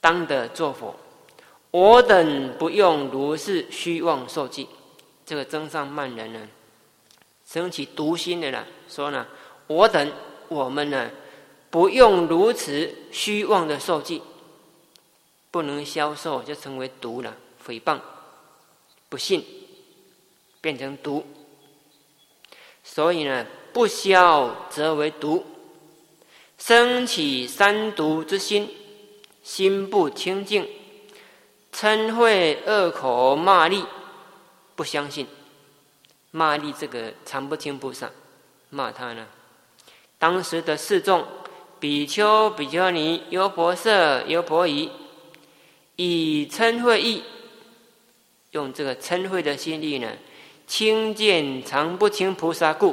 当得作佛。我等不用如是虚妄受记。这个增上慢人呢，生起毒心的了，说呢，我们呢，不用如此虚妄的受记，不能销售就成为毒了，诽谤、不信，变成毒。所以呢，不消则为毒，生起三毒之心，心不清净，嗔恚恶口骂詈，不相信。骂詈这个常不轻菩萨骂他呢，当时的四众比丘、比丘尼、优婆塞、优婆夷，以嗔恚意，用这个嗔恚的心力呢，轻见常不轻菩萨故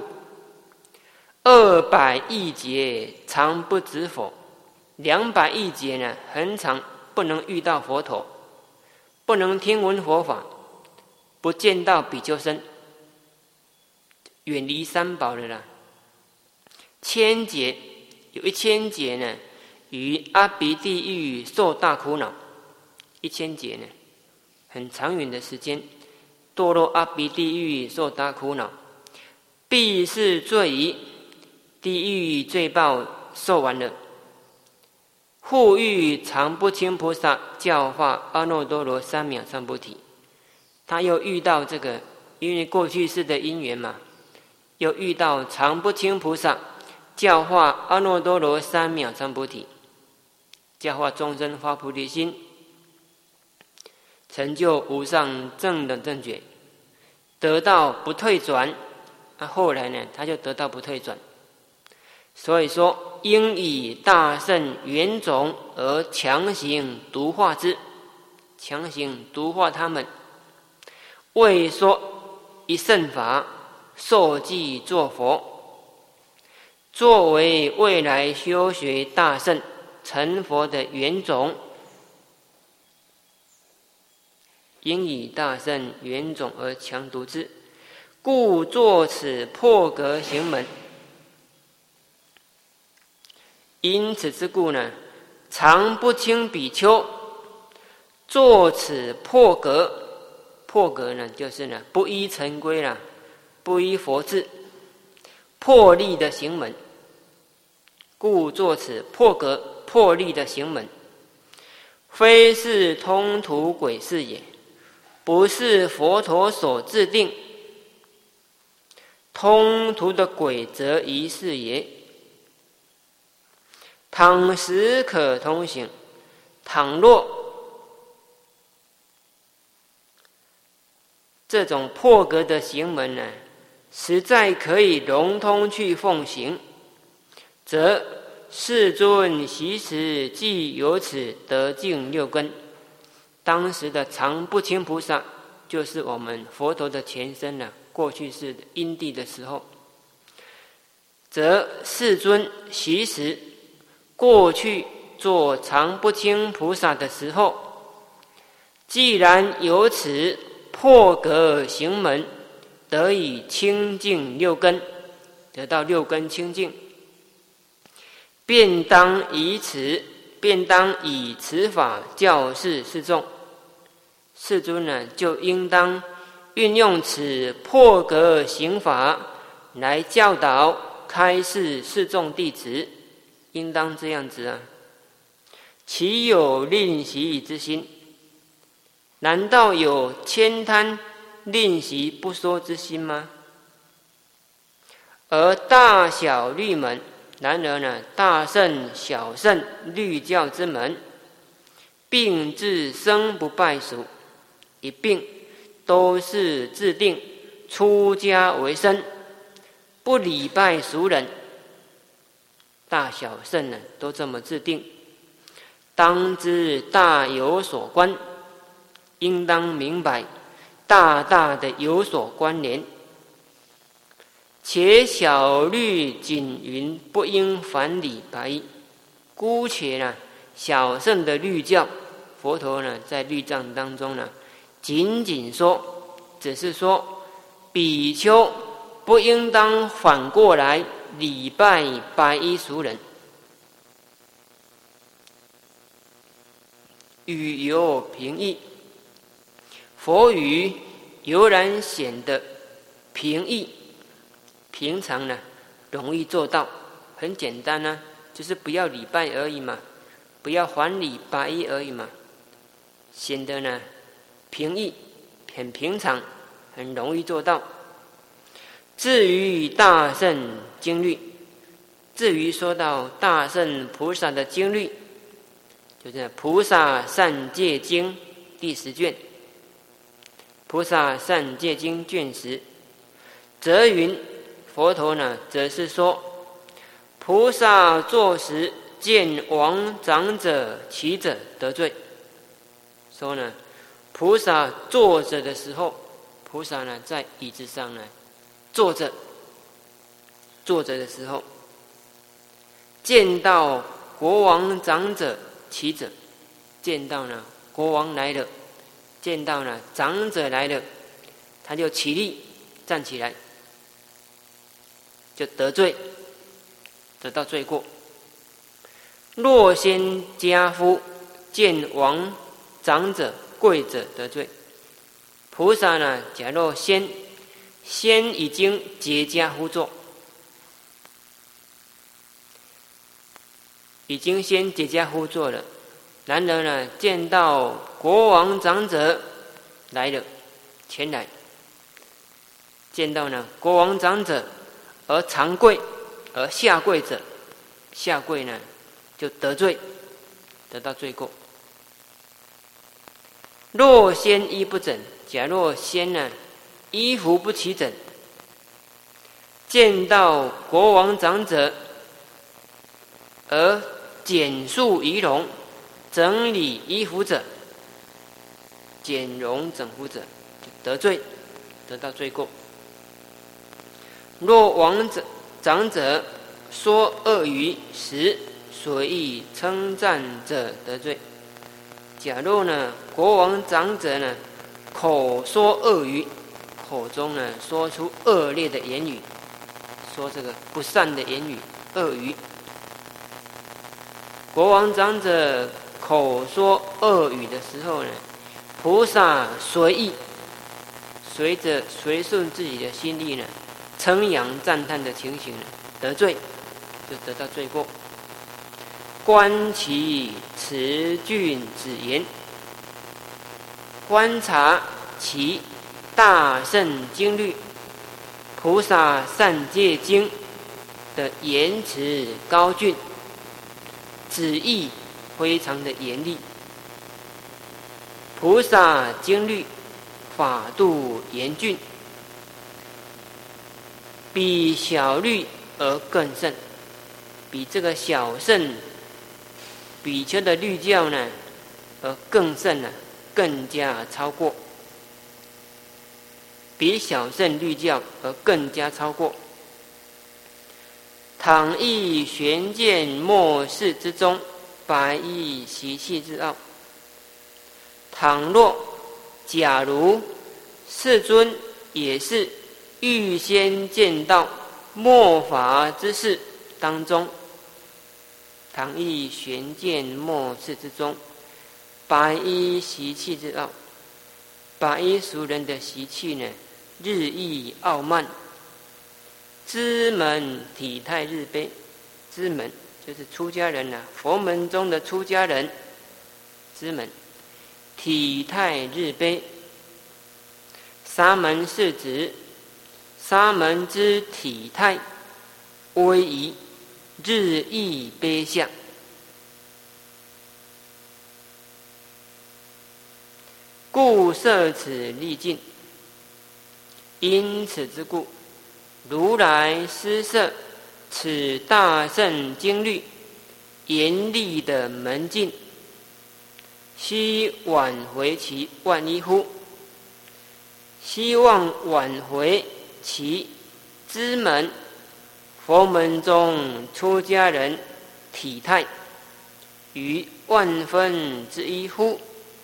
，200亿劫常不知佛，200亿劫呢，很长不能遇到佛陀，不能听闻佛法，不见到比丘僧，远离三宝的啦。1000劫有1000劫呢，于阿鼻地狱受大苦恼。1000劫呢，很长远的时间，堕落阿鼻地狱受大苦恼，必是罪于地狱罪报受完了。护欲常不轻菩萨教化阿耨多罗三藐三菩提，他又遇到这个，因为过去世的因缘嘛，又遇到常不轻菩萨教化阿耨多罗三藐三菩提，教化众生发菩提心，成就无上正等正觉，得到不退转。后来呢，他就得到不退转。所以说，应以大圣圆种而强行毒化之，强行毒化他们，为说一圣法，受记作佛，作为未来修学大圣成佛的圆种。应以大圣圆种而强毒之，故作此破格行门。因此之故呢，常不轻比丘作此破格。破格呢，就是呢不依尘规啦，不依佛制，破例的行门。故作此破格破例的行门，非是通途轨事也，不是佛陀所制定。通途的轨则一是也。倘实可通行，倘若这种破格的行门呢，实在可以融通去奉行，则世尊昔时即由此得净六根。当时的常不轻菩萨，就是我们佛陀的前身了，过去世的因地的时候，则世尊昔时过去做常不轻菩萨的时候，既然由此破格行门，得以清净六根，得到六根清净，便当以此法教示世众。世尊呢，就应当运用此破格行法来教导开示世众弟子，应当这样子啊！岂有吝惜之心？难道有悭贪吝惜不说之心吗？而大小律门，然而呢，大圣小圣律教之门，并自生不败俗，一并都是制定出家为僧，不礼拜俗人。大小圣呢，都这么制定，当知大有所关，应当明白，大大的有所关联。且小律仅云不应反礼白，姑且呢，小圣的律教，佛陀呢在律藏当中呢，仅仅说，只是说，比丘不应当反过来礼拜白衣俗人。 语有平易。佛语悠然显得平易，平常呢容易做到，很简单啊，就是不要礼拜而已嘛，不要还礼8衣而已嘛，显得呢平易，很平常，很容易做到。至于大乘经律，至于说到大乘菩萨的经律，就是《菩萨善戒经》第10卷，《菩萨善戒经》卷10，则云佛陀呢，则是说，菩萨坐时见亡长者、乞者得罪。说呢，菩萨坐着的时候，菩萨呢在椅子上呢坐着的时候，见到国王、长者、乞者，见到呢国王来了，见到呢长者来了，他就起立站起来，就得罪，得到罪过。若先家夫见王、长者、贵者得罪，菩萨呢，假若先已经结跏趺坐，已经先结跏趺坐了，然而呢，见到国王、长者来了，前来，见到呢国王、长者而长跪，而下跪者，下跪呢就得罪，得到罪过。若先衣不整，假若先呢衣服不齐整，见到国王、长者而剪束仪容，整理衣服者，剪容整服者，得罪，得到罪过。若王者、长者说恶语时，随意称赞者得罪。假若呢国王、长者呢口说恶语，口中呢说出恶劣的言语，说这个不善的言语、恶语，国王、长者口说恶语的时候呢，菩萨随意随顺自己的心意呢，称扬赞叹的情形呢，得罪，就得到罪过。观其持俊之言，观察其大乘经律、菩萨善戒经的言辞高峻，旨意非常的严厉。菩萨经律法度严峻，比小律而更甚，比这个小乘比丘的律教呢而更甚了，更加超过，比小乘律教而更加超过。倘亦悬见末世之中，白衣习气之奥。倘若假如世尊也是预先见到末法之事当中，倘亦悬见末世之中，白衣习气之傲，白衣俗人的习气呢，日益傲慢。知门体态日卑，知门就是出家人啊，佛门中的出家人，知门体态日卑。沙门是指沙门之体态威仪日益卑下，故摄此力尽。因此之故，如来施设此大乘经律严厉的门禁，希挽回其万一乎？希望挽回其知门佛门中出家人体态于万分之一乎？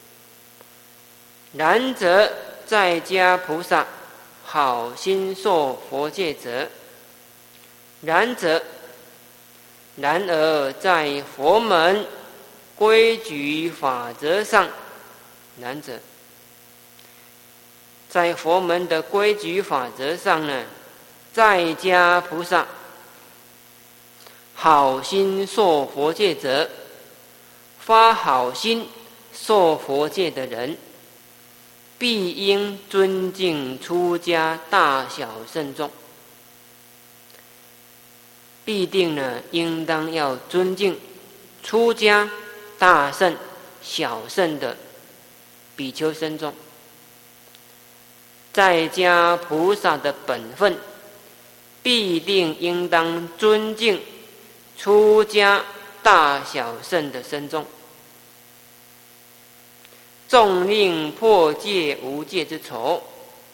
然则在家菩萨好心受佛戒者，然而在佛门规矩法则上，然者，在佛门的规矩法则上呢，在家菩萨好心受佛戒者，发好心受佛戒的人，必应尊敬出家大小圣众，必定呢，应当要尊敬出家大圣小圣的比丘僧众。在家菩萨的本分，必定应当尊敬出家大小圣的僧众。纵令破戒无戒之仇，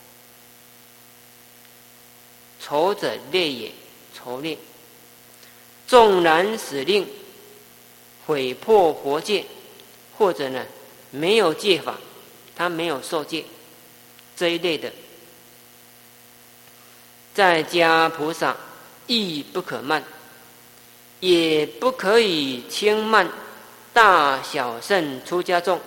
仇者劣也，仇劣。纵然使令毁破佛戒，或者呢没有戒法，他没有受戒这一类的，在家菩萨亦不可慢，也不可以轻慢大小圣出家众。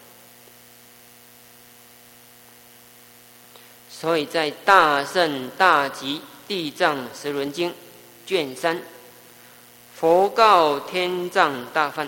所以在《大圣大集地藏十轮经》卷3，佛告天藏大梵，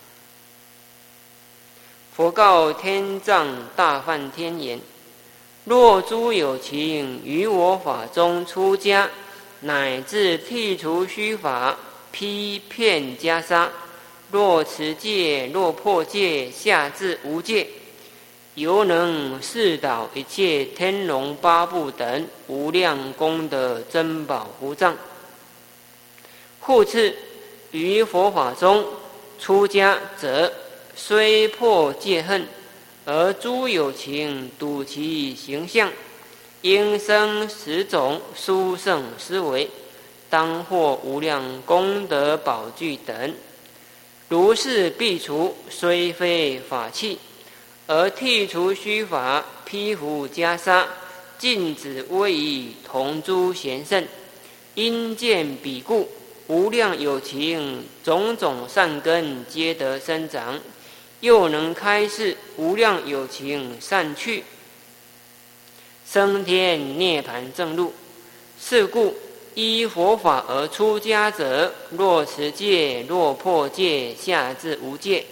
佛告天藏大梵天言：若诸有情于我法中出家，乃至剔除虚法，批骗袈裟，若持戒，若破戒，下至无戒，犹能示导一切天龙八部等无量功德珍宝福藏。复次，于佛法中出家者，虽破戒恨，而诸有情睹其形象，应生10种殊胜思维，当获无量功德宝具等。如是必除，虽非法器，而剔除虚法，披服袈裟，禁止威仪，同诸贤圣，因见彼故，无量有情种种善根皆得生长，又能开示无量有情善趣，升天涅盘正路。是故依佛法而出家者，若持戒，若破戒，下至无戒，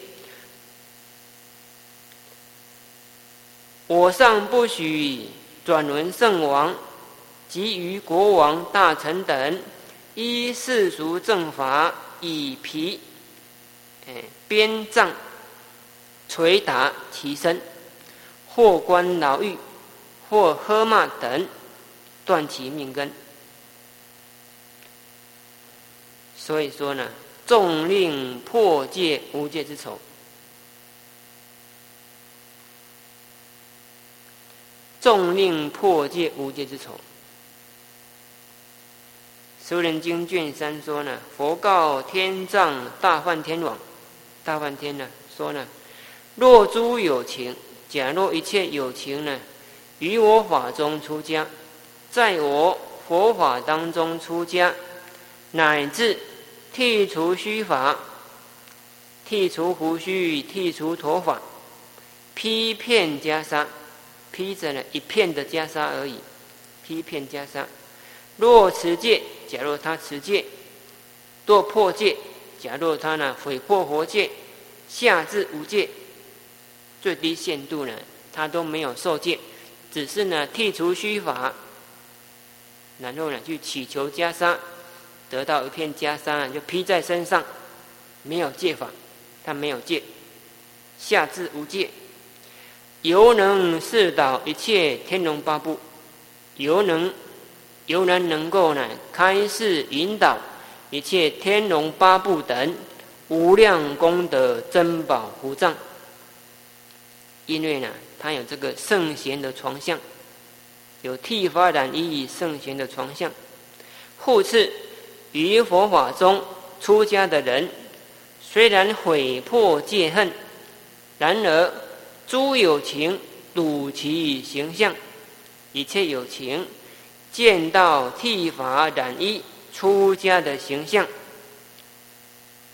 我上不许转轮圣王及于国王大臣等，依世俗正法，以皮鞭杖捶打其身，或关牢狱，或喝骂等，断其命根。所以说呢，纵令破戒无戒之仇，纵令破戒无戒之仇。《十轮经》卷3说呢，佛告天藏大梵天王，大梵天呢说呢，若诸有情，假若一切有情呢，于我法中出家，在我佛法当中出家，乃至剔除虚法，剔除胡须，剔除头发，披片袈裟，披着呢一片的袈裟而已，披片袈裟。若持戒，假若他持戒；若破戒，假若他呢毁破佛戒，下至无戒，最低限度呢他都没有受戒，只是呢剔除虚法，然后呢去祈求袈裟，得到一片袈裟就披在身上，没有戒法，他没有戒，下至无戒，犹能示导一切天龙八部，犹然能够呢开示引导一切天龙八部等无量功德珍宝福藏。因为呢他有这个圣贤的床相，有剃发染衣圣贤的床相。复次，于佛法中出家的人，虽然毁破戒恨，然而诸有情睹其形象，一切有情见到剃发染衣出家的形象，